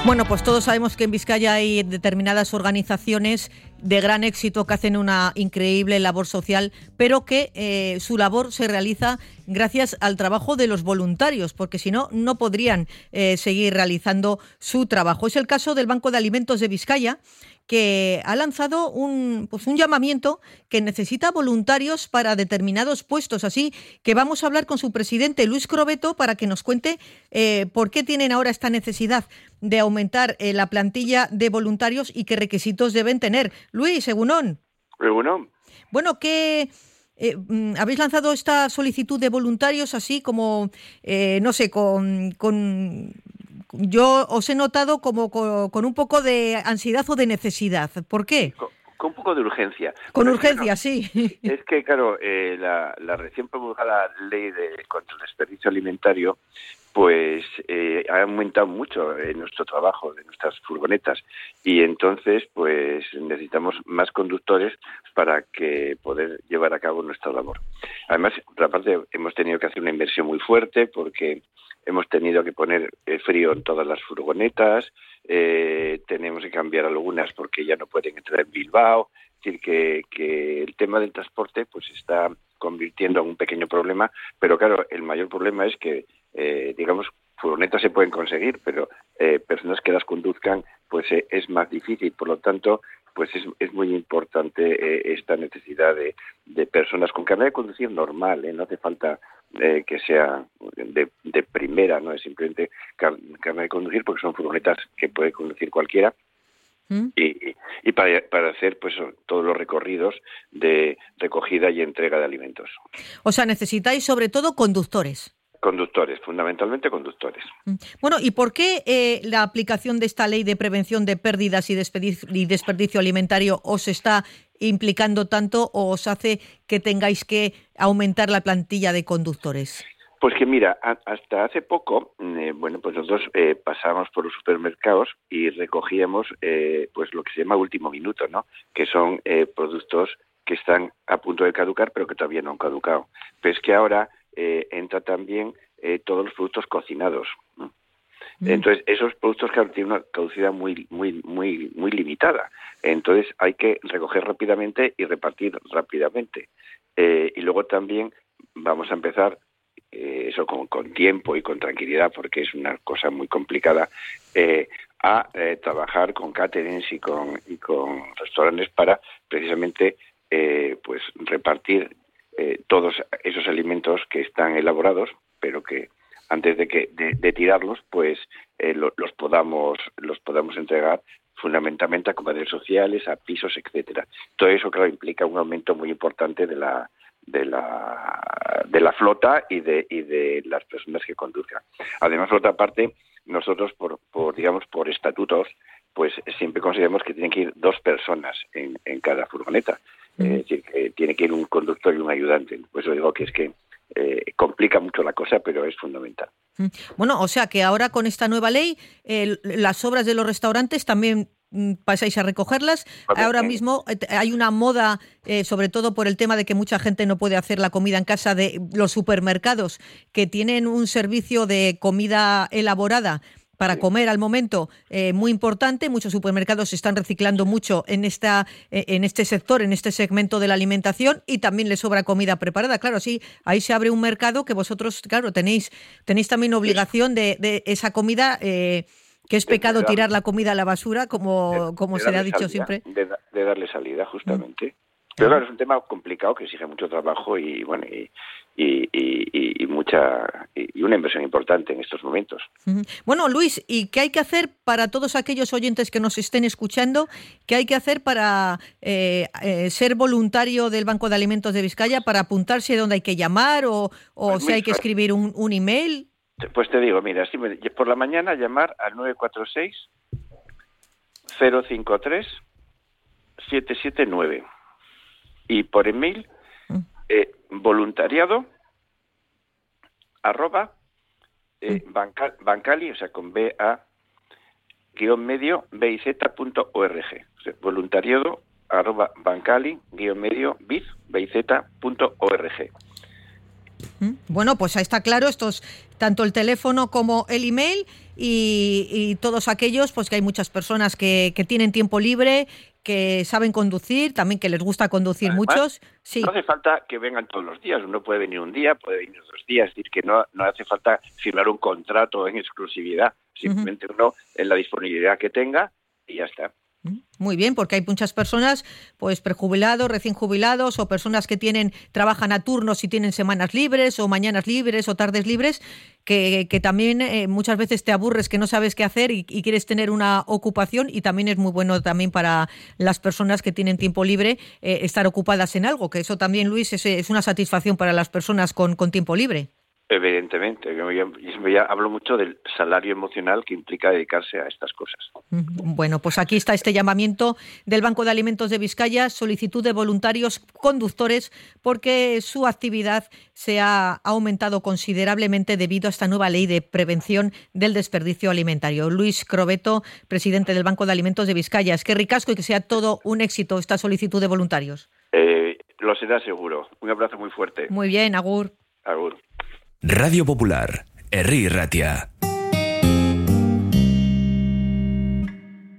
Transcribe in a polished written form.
Bueno, pues todos sabemos que en Vizcaya hay determinadas organizaciones de gran éxito que hacen una increíble labor social, pero que su labor se realiza gracias al trabajo de los voluntarios, porque si no, no podrían seguir realizando su trabajo. Es el caso del Banco de Alimentos de Vizcaya, que ha lanzado un llamamiento que necesita voluntarios para determinados puestos. Así que vamos a hablar con su presidente, Luis Crobeto, para que nos cuente por qué tienen ahora esta necesidad de aumentar la plantilla de voluntarios y qué requisitos deben tener. Luis, egunon. Egunon. Bueno, ¿qué habéis lanzado esta solicitud de voluntarios así como, no sé, yo os he notado como con un poco de ansiedad o de necesidad? ¿Por qué? Con un poco de urgencia. Con urgencia, sí. Es que, claro, la recién promulgada ley contra el desperdicio alimentario, pues ha aumentado mucho nuestro trabajo de nuestras furgonetas, y entonces pues necesitamos más conductores para que poder llevar a cabo nuestra labor. Además, por otra parte, hemos tenido que hacer una inversión muy fuerte porque hemos tenido que poner frío en todas las furgonetas, tenemos que cambiar algunas porque ya no pueden entrar en Bilbao. Es decir, que el tema del transporte pues se está convirtiendo en un pequeño problema, pero claro, el mayor problema es que, digamos, furgonetas se pueden conseguir, pero personas que las conduzcan pues es más difícil. Por lo tanto, pues es muy importante esta necesidad de personas con carnet de conducir normal, no hace falta que sea de primera, no es simplemente carnet de conducir, porque son furgonetas que puede conducir cualquiera. Y para hacer pues todos los recorridos de recogida y entrega de alimentos. O sea, necesitáis sobre todo conductores. Conductores, fundamentalmente conductores. Bueno, ¿y por qué la aplicación de esta ley de prevención de pérdidas y desperdicio alimentario os está implicando tanto o os hace que tengáis que aumentar la plantilla de conductores? Pues que mira, hasta hace poco, pues nosotros pasábamos por los supermercados y recogíamos pues lo que se llama último minuto, ¿no? Que son productos que están a punto de caducar, pero que todavía no han caducado. Pero es que ahora entra también todos los productos cocinados, ¿no? Entonces, esos productos que tienen una caducidad muy limitada. Entonces, hay que recoger rápidamente y repartir rápidamente. Y luego también vamos a empezar eso con tiempo y con tranquilidad, porque es una cosa muy complicada, a trabajar con caterings y con restaurantes para precisamente pues repartir todos esos alimentos que están elaborados, pero que antes de tirarlos, pues los podamos entregar fundamentalmente a comedores sociales, a pisos, etcétera. Todo eso, claro, implica un aumento muy importante de la flota y de las personas que conduzcan. Además, por otra parte, nosotros por estatutos, pues siempre consideramos que tienen que ir 2 personas en cada furgoneta. Es decir, que tiene que ir un conductor y un ayudante. Por eso digo que es que complica mucho la cosa, pero es fundamental. Bueno, o sea que ahora con esta nueva ley, las sobras de los restaurantes también pasáis a recogerlas. Ahora mismo hay una moda, sobre todo por el tema de que mucha gente no puede hacer la comida en casa, de los supermercados que tienen un servicio de comida elaborada para comer al momento muy importante. Muchos supermercados se están reciclando mucho en este sector, en este segmento de la alimentación, y también les sobra comida preparada. Claro, sí, ahí se abre un mercado que vosotros, claro, tenéis también obligación de esa comida, que es pecado tirar la comida a la basura, como se le ha dicho siempre. De darle salida, justamente. Pero claro, es un tema complicado que exige mucho trabajo y bueno y una inversión importante en estos momentos. Bueno, Luis, ¿y qué hay que hacer para todos aquellos oyentes que nos estén escuchando? ¿Qué hay que hacer para ser voluntario del Banco de Alimentos de Vizcaya, para apuntarse, dónde hay que llamar o pues si hay que escribir un email? Pues te digo, mira, por la mañana llamar al 946 053 779 y por email voluntariado @ Bancali, o sea, con BA-medio BIZ.org. O sea, voluntariado @ Bancali-medio BIZ.org. Bueno, pues ahí está claro, tanto el teléfono como el email y todos aquellos, pues que hay muchas personas que tienen tiempo libre, que saben conducir, también que les gusta conducir. Además, muchos. Sí. No hace falta que vengan todos los días, uno puede venir un día, puede venir 2 días, es decir, que no hace falta firmar un contrato en exclusividad, simplemente uno en la disponibilidad que tenga y ya está. Muy bien, porque hay muchas personas, pues prejubilados, recién jubilados o personas que trabajan a turnos y tienen semanas libres o mañanas libres o tardes libres, que también muchas veces te aburres, que no sabes qué hacer y quieres tener una ocupación, y también es muy bueno también para las personas que tienen tiempo libre estar ocupadas en algo, que eso también, Luis, es una satisfacción para las personas con tiempo libre. Evidentemente, yo hablo mucho del salario emocional que implica dedicarse a estas cosas. Bueno, pues aquí está este llamamiento del Banco de Alimentos de Vizcaya, solicitud de voluntarios conductores, porque su actividad se ha aumentado considerablemente debido a esta nueva ley de prevención del desperdicio alimentario. Luis Crobeto, presidente del Banco de Alimentos de Vizcaya, es que ricasco y que sea todo un éxito esta solicitud de voluntarios. Lo será seguro. Un abrazo muy fuerte. Muy bien, agur. Agur. Radio Popular, Herri Ratia.